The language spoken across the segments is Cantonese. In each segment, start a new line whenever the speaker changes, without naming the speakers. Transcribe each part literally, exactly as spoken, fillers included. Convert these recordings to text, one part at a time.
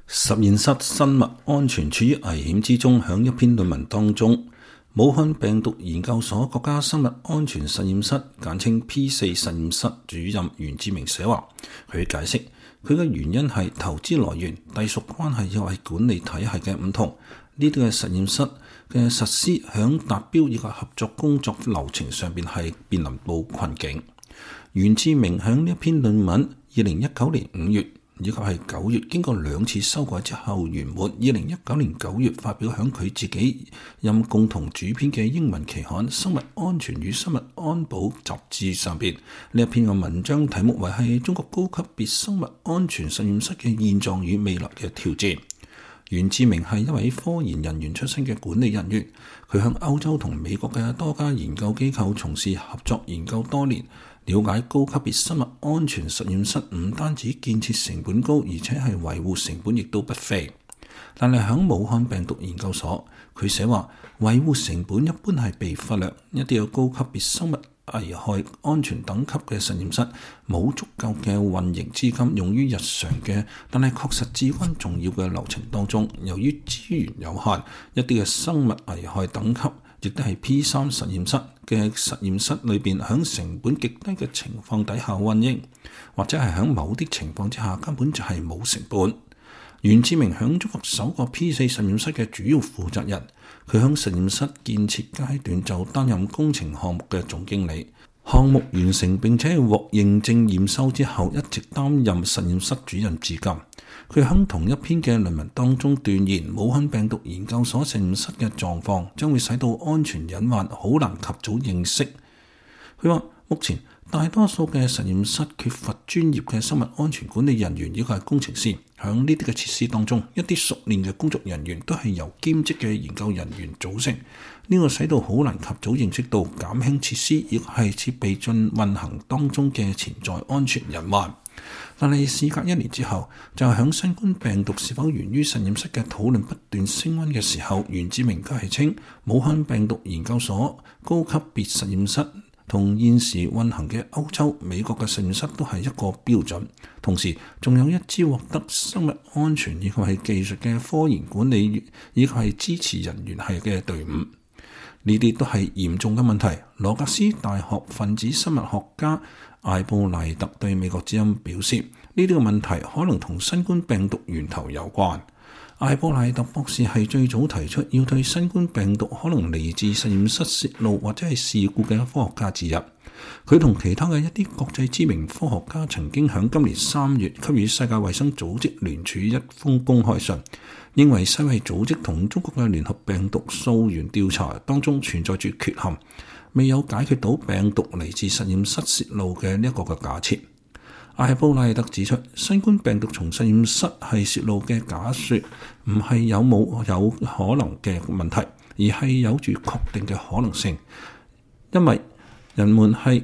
實驗室生物安全處於危險之中。響一篇論文當中，武漢病毒研究所國家生物安全實驗室簡稱 P 四 實驗室主任袁志明寫話，佢解釋佢嘅原因係投資來源、隸屬關係以及管理體系嘅唔同。呢啲嘅實驗室嘅實施響達標以及合作工作流程上邊係面臨到困境。袁志明響呢一篇論文二零一九年五月以及係九月經過兩次修改之後圓滿，二零一九年九月發表響佢自己任共同主編嘅英文期刊《生物安全與生物安保雜誌》上邊。呢一篇嘅文章題目為係中國高級別生物安全實驗室嘅現狀與未來嘅挑戰。袁志明係一位科研人員出身嘅管理人員，佢向歐洲同美國嘅多家研究機構從事合作研究多年，了解高級別生物安全實驗室唔單止建設成本高，而且係維護成本亦都不菲。但係響武漢病毒研究所，佢寫話維護成本一般係被忽略，一啲有高級別生物危害安全等級嘅實驗室冇足夠嘅運營資金用於日常嘅，但係確實至關重要嘅流程當中。由於資源有限，一啲嘅生物危害等級亦都係 P 三 實驗室嘅實驗室裏邊響成本極低嘅情況底下運營，或者係響某啲情況之下根本就係冇成本。袁志明響中國首個 P 四 實驗室嘅主要負責人，佢響實驗室建設階段就擔任工程項目嘅總經理。項目完成並且獲認證驗收之後，一直擔任實驗室主任至今。佢響同一篇嘅論文當中斷言，武漢病毒研究所實驗室嘅狀況將會使到安全隱患好難及早認識。佢話目前大多數嘅實驗室缺乏專業嘅生物安全管理人員，亦係工程師。響呢啲嘅設施當中，一啲熟練嘅工作人員都係由兼職嘅研究人員組成。呢、這個使到好難及早認識到減輕設施亦係設備進運行當中嘅潛在安全隱患。但係事隔一年之後，就響新冠病毒是否源於實驗室嘅討論不斷升溫嘅時候，袁志明都係稱武漢病毒研究所高級別實驗室同現時運行嘅歐洲、美國嘅實驗室都係一個標準，同時仲有一支獲得生物安全以及係技術嘅科研管理員以及係支持人員係嘅隊伍。呢啲都係嚴重嘅問題。羅格斯大學分子生物學家艾布賴特對美國之音表示，呢啲嘅問題可能同新冠病毒源頭有關。艾布賴特博士係最早提出要對新冠病毒可能嚟自實驗室泄露或者係事故嘅科學家之一。佢同其他嘅一啲國際知名科學家曾經喺今年三月給予世界衛生組織聯署一封公開信，認為世衛組織同中國嘅聯合病毒溯源調查當中存在住缺陷，未有解決到病毒嚟自實驗室泄露嘅呢一個嘅假設。艾布賴特指出，新冠病毒從實驗室係泄露嘅假說唔係有冇有可能嘅問題，而係有住確定嘅可能性，因為人們係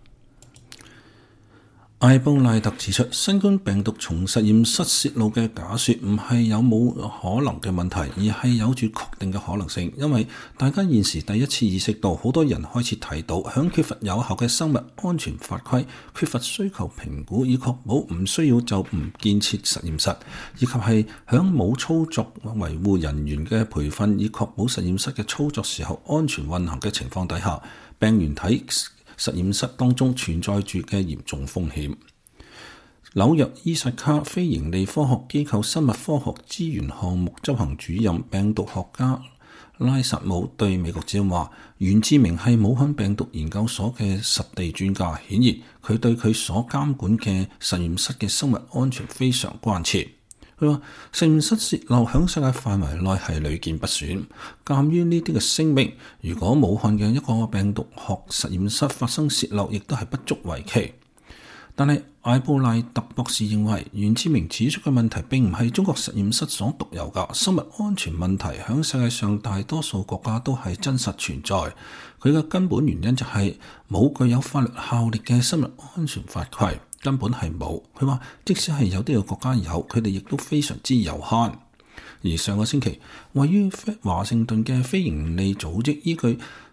艾布賴特指出，新冠病毒從實驗室泄露嘅假說唔係有冇可能嘅問題，而係有住確定嘅可能性。因為大家現時第一次意識到，好多人開始睇到，響缺乏有效嘅生物安全法規、缺乏需求評估，以確保唔需要就唔建設實驗室，以及係響冇操作維護人員嘅培訓，以確保實驗室嘅操作時候安全運行嘅情況底下，病原體實驗室當中存在住嘅嚴重風險。紐約伊薩卡非營利科學機構生物科學資源項目執行主任病毒學家拉薩姆對美國之音話，袁志明係武漢病毒研究所嘅實地專家，顯然佢對佢所監管嘅實驗室嘅生物安全非常關切。佢話實驗室泄漏響世界範圍內係屢見不鮮。鑑於呢啲嘅聲明，如果武漢嘅一個病毒學實驗室發生泄漏，亦都係不足為奇。但係艾布賴特博士認為，袁志明指出嘅問題並唔係中國實驗室所獨有嘅生物安全問題，響世界上大多數國家都係真實存在。佢嘅根本原因就係冇具有法律效力嘅生物安全法規。根本係冇。佢話即使係有啲嘅國家有，佢哋亦都非常之有限。而上個星期，位於華盛頓嘅非營利組織依據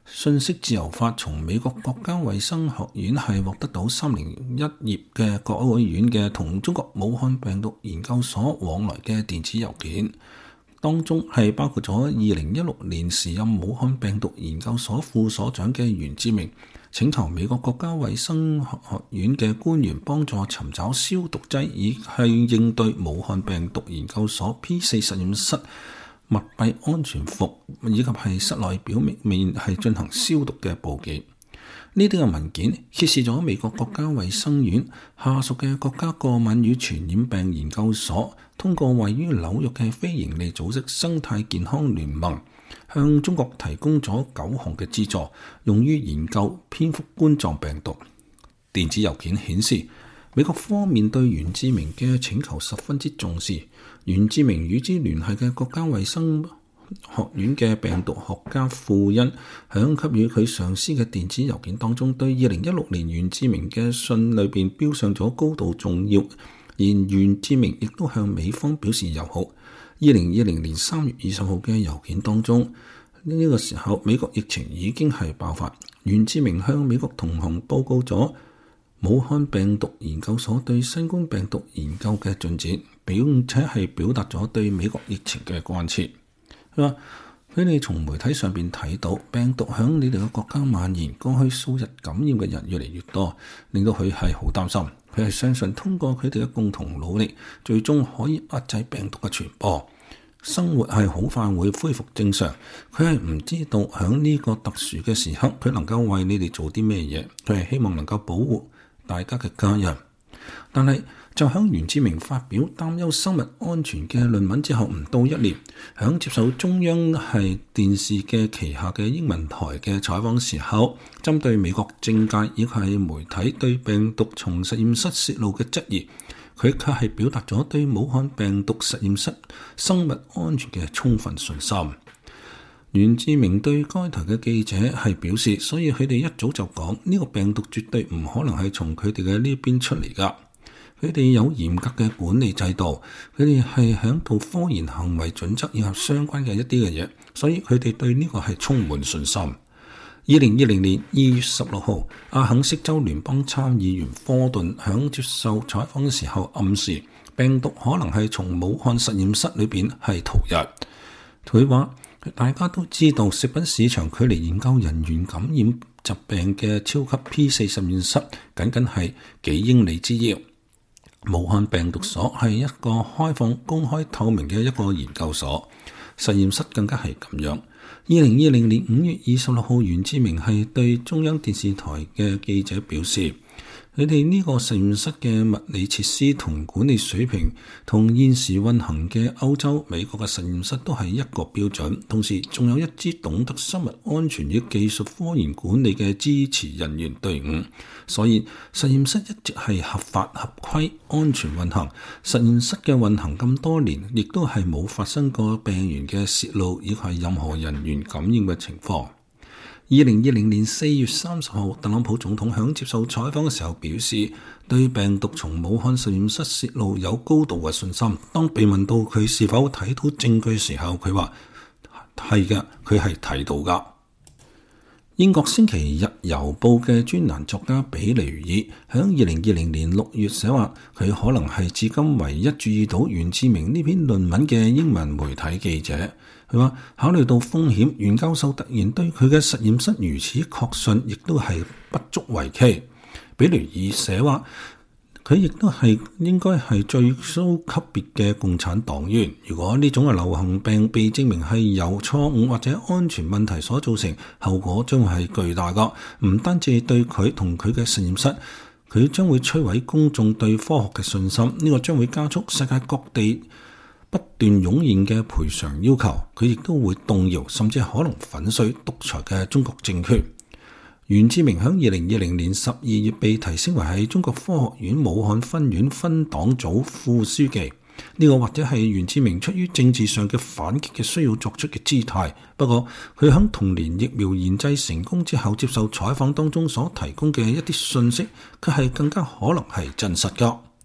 信息自由法從美國國家衛生學院係獲得到三零一頁嘅國務院嘅同中國武漢病毒研究所往來嘅電子郵件，當中係包括咗二零一六年時任武漢病毒研究所副所長嘅袁志明請求美國國家衛生學院嘅官員幫助尋找消毒劑，以係應對武漢病毒研究所 P 四 實驗室密閉安全服以及係室內表面係進行消毒嘅部件。呢啲嘅文件揭示咗美國國家衛生院下屬嘅國家過敏與傳染病研究所通過位於紐約嘅非營利組織生態健康聯盟向中國提供咗九項嘅資助，用於研究蝙蝠冠狀病毒。電子郵件顯示，美國方面對袁志明嘅請求十分之重視。袁志明與之聯繫嘅國家衛生學院嘅病毒學家庫恩響給予佢上司嘅電子郵件當中，對二零一六年袁志明嘅信裏邊標上咗高度重要，而袁志明亦都向美方表示友好。二零二零年三月二十號嘅郵件當中，呢、這個時候美國疫情已經係爆發，袁志明向美國同行報告咗武漢病毒研究所對新冠病毒研究嘅進展，並且係表達咗對美國疫情嘅關切。佢話佢哋從媒體上邊睇到病毒響你哋嘅國家蔓延，過去數日感染嘅人越嚟越多，令到佢係好擔心。佢係相信通過佢哋嘅共同努力，最終可以壓制病毒嘅傳播，生活係好快會恢復正常。佢係唔知道響呢個特殊嘅時刻，佢能夠為你哋做啲咩嘢。佢係希望能夠保護大家嘅家人。但係就響袁志明發表擔憂生物安全嘅論文之後唔到一年，響接受中央係電視嘅旗下嘅英文台嘅採訪時候，針對美國政界以及係媒體對病毒從實驗室泄露嘅質疑，佢卻係表達咗對武漢病毒實驗室生物安全嘅充分信心。袁志明對該台嘅記者係表示，所以佢哋一早就講呢個病毒絕對唔可能係從佢哋嘅呢邊出嚟㗎。佢哋有嚴格嘅管理制度，佢哋係響度科研行為準則以及相關嘅一啲嘅嘢，所以佢哋對呢個係充滿信心。二零二零年二月十六號，阿肯色州聯邦參議員科頓響接受採訪嘅時候暗示，病毒可能係從武漢實驗室裏邊係逃逸。佢話大家都知道，食品市場距離研究人員感染疾病嘅超級 P 四 實驗室僅僅係幾英里之遙。武漢病毒所係一個開放、公開、透明嘅一個研究所，實驗室更加係咁樣。二零二零年五月二十六號，袁志明係對中央電視台嘅記者表示，佢哋呢個實驗室嘅物理設施同管理水平同現時運行嘅歐洲、美國嘅實驗室都係一個標準，同時仲有一支懂得生物安全與技術科研管理嘅支持人員隊伍，所以實驗室一直係合法合規、安全運行。實驗室嘅運行咁多年，亦都係冇發生過病源嘅泄露，以及任何人員感染嘅情況。二零二零年四月三十號，特朗普總統響接受採訪嘅時候表示，對病毒從武漢實驗室泄露有高度嘅信心。當被問到佢是否睇到證據時候，佢話係嘅，佢係睇到噶。英國星期日郵報嘅專欄作家比尼爾響二零二零年六月寫話，佢可能係至今唯一注意到袁志明呢篇論文嘅英文媒體記者。佢話考慮到風險，袁教授突然對佢嘅實驗室如此確信，亦都係不足為奇。比尼爾寫話，佢亦都係應該係最高級別嘅共產黨員。如果呢種嘅流行病被證明係由錯誤或者安全問題所造成，後果將會係巨大噶。唔單止對佢同佢嘅實驗室，佢將會摧毀公眾對科學嘅信心。呢、這個將會加速世界各地不斷湧現嘅賠償要求。佢亦都會動搖，甚至可能粉碎獨裁嘅中國政權。袁志明喺二零二零年十二月被提升為係中國科學院武漢分院分黨組副書記，呢、這個或者係袁志明出於政治上嘅反擊嘅需要作出嘅姿態。不過佢喺同年疫苗研製成功之後接受採訪當中所提供嘅一啲信息，卻係更加可能係真實噶。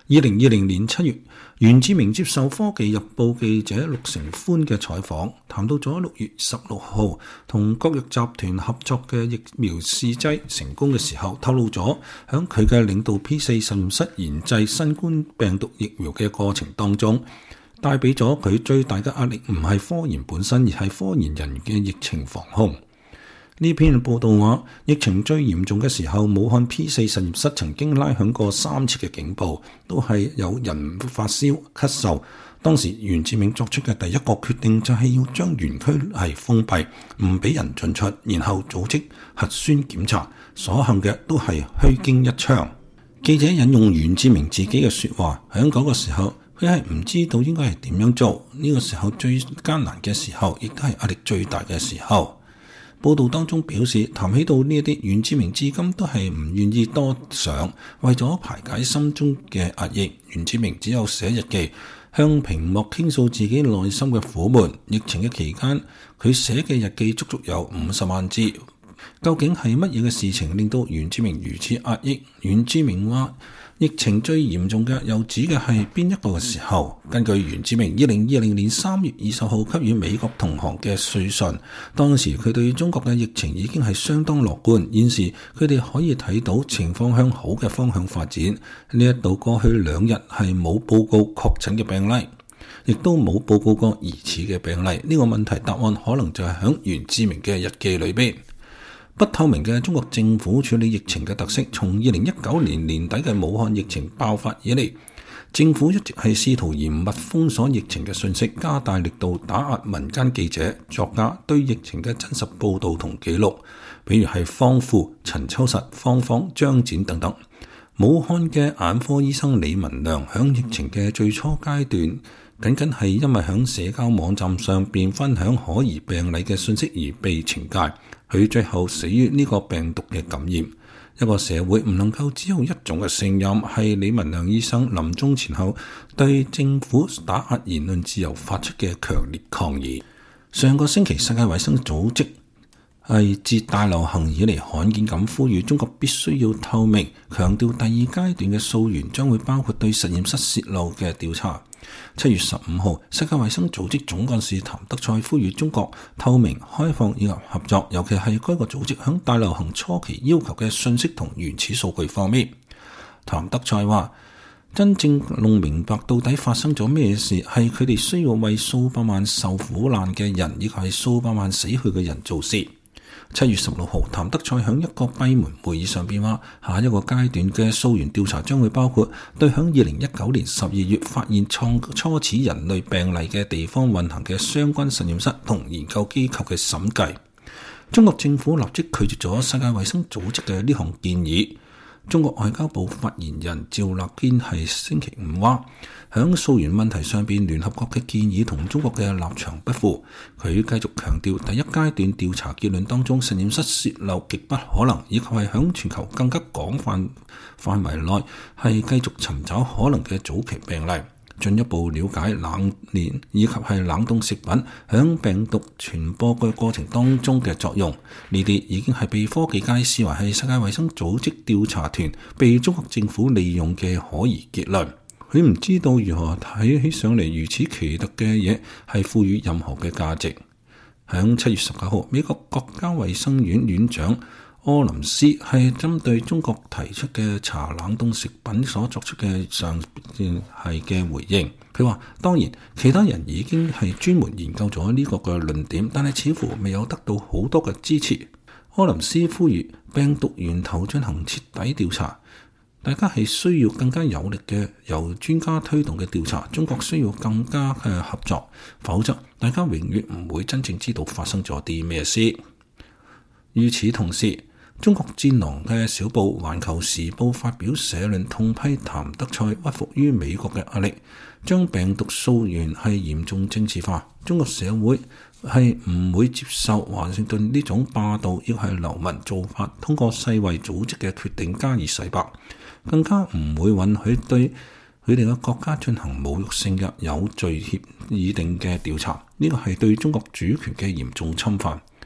二零二零年七月，袁志明接受科技日報記者陸成寬嘅採訪，談到咗六月十六號同國藥集團合作嘅疫苗試劑成功嘅時候，透露咗響佢嘅領導 P 四實驗室研製新冠病毒疫苗嘅過程當中，帶俾咗佢最大嘅壓力唔係科研本身，而係科研人員嘅疫情防控。呢篇報道話，疫情最嚴重嘅時候，武漢 P 四實驗室曾經拉響過三次嘅警報，都係有人發燒、咳嗽。當時袁志明作出嘅第一個決定就係要將園區係封閉，唔俾人進出，然後組織核酸檢查。所幸嘅都係虛驚一場。記者引用袁志明自己嘅說話，喺嗰個時候佢係唔知道應該係點樣做。呢個時候最艱難嘅時候，亦都係壓力最大嘅時候。報道當中表示，談起到呢一啲，袁志明至今都係唔願意多想。為咗排解心中嘅壓抑，袁志明只有寫日記，向屏幕傾訴自己內心嘅苦悶。疫情嘅期間，佢寫嘅日記足足有五十萬字。究竟係乜嘢嘅事情令到袁志明如此壓抑？袁志明話，疫情最嚴重嘅又指嘅係邊一個嘅時候？根據袁志明二零二零年三月二十號給予美國同行嘅書信，當時佢對中國嘅疫情已經係相當樂觀，現時佢哋可以睇到情況向好嘅方向發展。呢一度過去兩日係冇報告確診嘅病例，亦都冇報告過疑似嘅病例。呢個問題答案可能就係響袁志明嘅日記裏邊。不透明嘅中國政府處理疫情嘅特色，從二零一九年年底嘅武漢疫情爆發以嚟，政府一直係試圖嚴密封鎖疫情嘅信息，加大力度打壓民間記者、作家對疫情嘅真實報導同記錄，比如係方富、陳秋實、方方、張展等等。武漢嘅眼科醫生李文亮響疫情嘅最初階段，僅僅係因為響社交網站上邊分享可疑病例嘅信息而被懲戒。佢最後死於呢個病毒嘅感染。一個社會唔能夠只有一種嘅聲音，係李文亮醫生臨終前後對政府打壓言論自由發出嘅強烈抗議。上個星期，世界衛生組織係自大流行以嚟罕見咁呼籲中國必須要透明，強調第二階段嘅溯源將會包括對實驗室洩漏嘅調查。七月十五號，世界衛生組織總幹事譚德塞呼籲中國透明、開放以及合作，尤其係該個組織響大流行初期要求嘅信息同原始數據方面。譚德塞話，真正弄明白到底發生咗咩事，係佢哋需要為數百萬受苦難嘅人，以及係數百萬死去嘅人做事。七月十六號，譚德塞響一個閉門會議上邊話，下一個階段嘅溯源調查將會包括對響二零一九年十二月發現創初始人類病例嘅地方運行嘅相關實驗室同研究機構嘅審計。中國政府立即拒絕咗世界衛生組織嘅呢項建議。中國外交部發言人趙立堅係星期五話，響溯源問題上邊，聯合國嘅建議同中國嘅立場不符。佢繼續強調，第一階段調查結論當中，實驗室洩漏極不可能，以及係響全球更加廣泛範圍內係繼續尋找可能嘅早期病例，進一步了解冷鏈以及係冷凍食品響病毒傳播嘅過程當中嘅作用。呢啲已經係被科技界視為係世界衛生組織調查團被中國政府利用嘅可疑結論。佢唔知道如何睇起上嚟如此奇特嘅嘢係賦予任何嘅價值。響七月十九號，美國國家衛生院院長柯林斯係針對中國提出嘅查冷凍食品所作出嘅上係嘅回應。佢話，當然其他人已經係專門研究咗呢個嘅論點，但係似乎未有得到好多嘅支持。柯林斯呼籲病毒源頭進行徹底調查，大家係需要更加有力嘅由專家推動嘅調查。中國需要更加嘅合作，否則大家永遠唔會真正知道發生咗啲咩事。與此同時，中國戰狼嘅小報《環球時報》發表社論痛批譚德塞屈服於美國嘅壓力，將病毒溯源係嚴重政治化。中國社會係唔會接受華盛頓呢種霸道亦係流氓做法，通過世衛組織嘅決定加以洗白，更加唔會允許對佢哋嘅國家進行侮辱性嘅有罪協議定嘅調查。呢個係對中國主權嘅嚴重侵犯。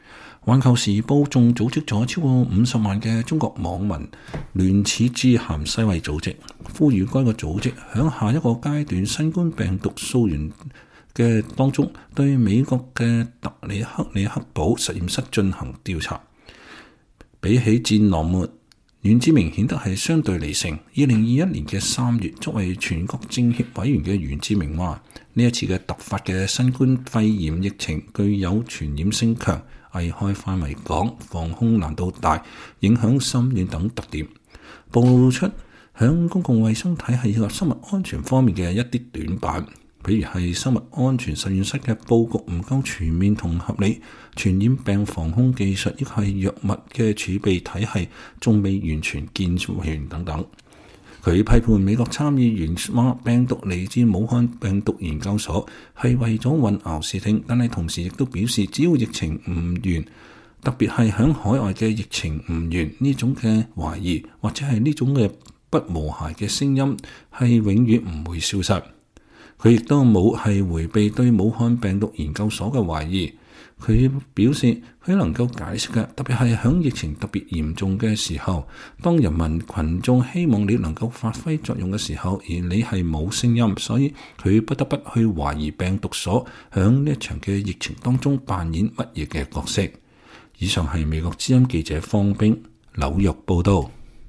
環球時報仲組織咗超過五十萬嘅中國網民聯署致函世衛組織，呼籲該個組織響下一個階段新冠病毒溯源嘅當中，對美國嘅特里克里克堡實驗室進行調查。比起戰狼們，袁志明顯得係相對理性。二零二一年嘅三月，作為全國政協委員嘅袁志明話：呢一次嘅突發嘅新冠肺炎疫情具有傳染性強、危害範圍廣、防控難度大、影響深遠等特點，暴露出響公共衛生體系以及生物安全方面嘅一啲短板。比如係生物安全實驗室嘅佈局唔夠全面同合理，傳染病防控技術亦係藥物嘅儲備體系仲未完全健全等等。佢批判美國參議員話病毒嚟自武漢病毒研究所係為咗混淆視聽，但係同時亦都表示只要疫情唔完，特別係響海外嘅疫情唔完，呢種嘅懷疑或者係呢種嘅不和諧嘅聲音係永遠唔會消失。佢亦都冇係迴避對武漢病毒研究所嘅懷疑。佢表示佢能夠解釋嘅，特別係響疫情特別嚴重嘅時候，當人民群眾希望你能夠發揮作用嘅時候，而你係冇聲音，所以佢不得不去懷疑病毒所響呢一場嘅疫情當中扮演乜嘢嘅角色。以上係美國之音記者方冰紐約報道。